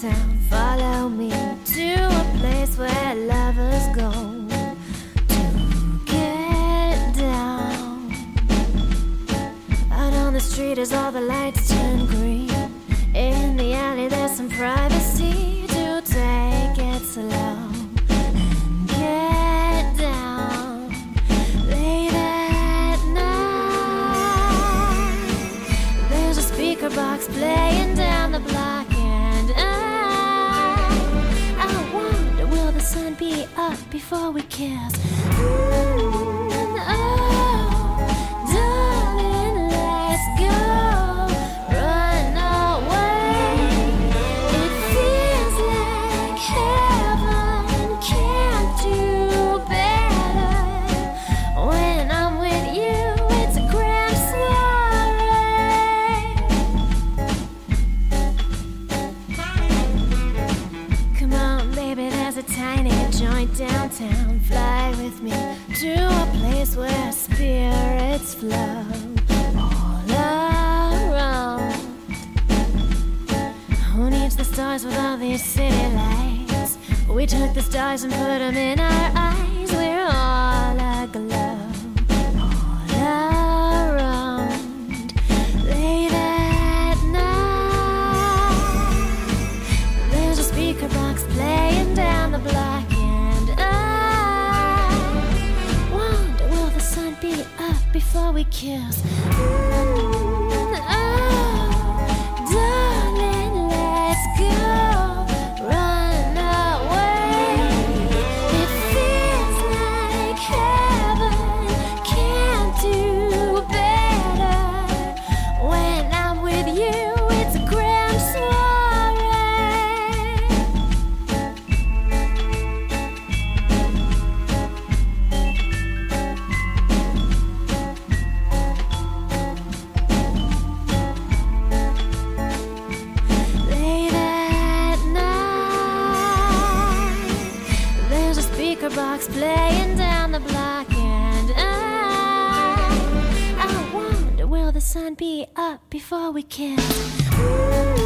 downtown. Follow me to a place where lovers go to get down. Out on the street as all the lights turn green. In the alley there's some privacy to take it slow and get down. Late at night, there's a speaker box playing down the block, and I wonder, will the sun be up before we kiss? Downtown, fly with me to a place where spirits flow all around. Who needs the stars with all these city lights? We took the stars and put them in our eyes. We're all aglow all around. Late at night, there's a speaker box playing down the block. Before we kiss, darling, let's go, run away. It feels like heaven, can't do better. When I'm with you, it's a grand box playing down the block, and I wonder, will the sun be up before we kiss?